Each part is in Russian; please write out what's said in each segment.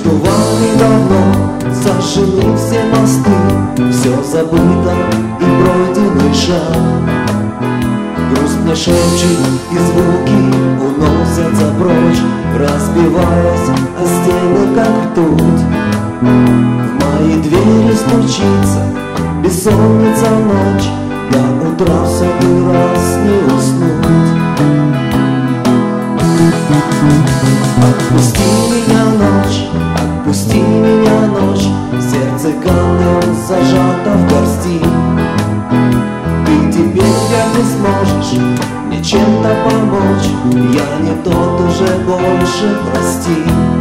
Штурвалы давно сожжены все мосты, все забыто и пройденный шаг. Грусть мне шепчет, и звуки уносятся прочь, разбиваясь о стены, как ртуть. В мои двери стучится бессонница ночь, до утра в сотый раз не уснуть. Отпусти меня, ночь, отпусти меня, ночь, сердце камнем зажато в горсти. Ты теперь вряд ли сможешь мне чем-то помочь, я не тот уже больше, прости.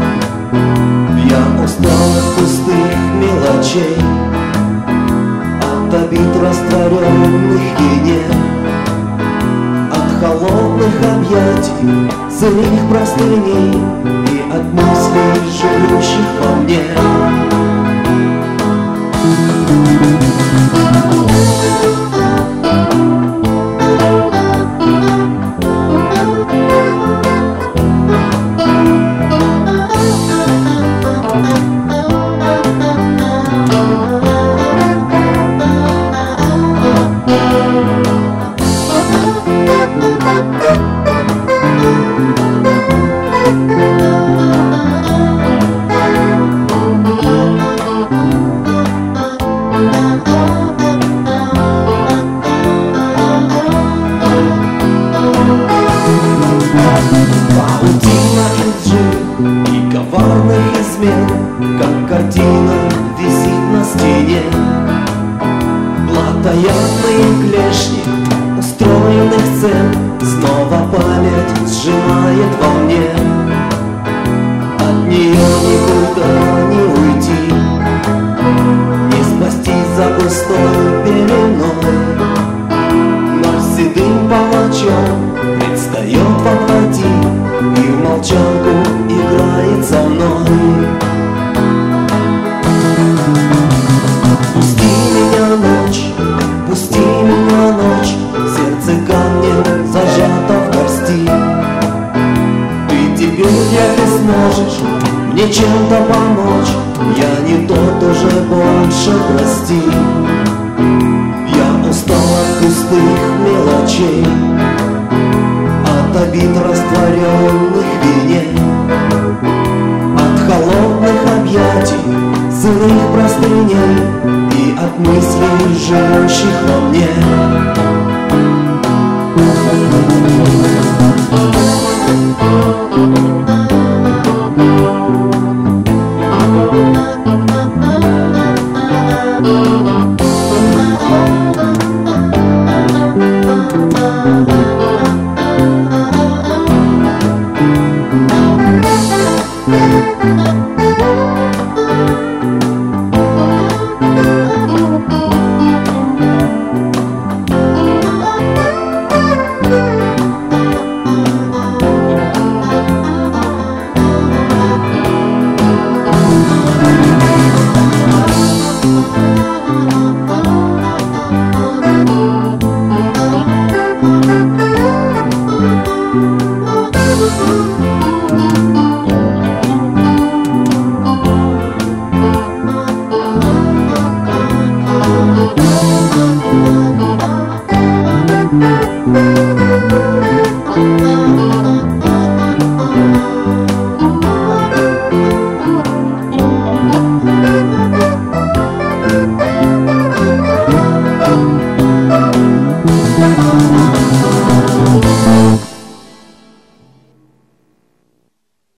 Я устал от пустых мелочей, от обид растворенных в вине, от холодных объятий, злых простыней и от мыслей, живущих во мне. И коварных измен, как картина, висит на стене. Плотоядные клешни устроенных сцен, снова память сжимает во мне. От нее никуда не уйти, не спастись за густой пеленой. Но седым палачом предстает воплоти и в молчанку играет со мной. Отпусти меня, ночь, отпусти меня, ночь, сердце камнем зажато в горсти. Ты теперь вряд ли сможешь мне чем-то помочь, я не тот уже больше, прости. Я устал от пустых мелочей, от обид растворенных в вине, от холодных объятий, злых простыней и от мыслей, живущих во мне.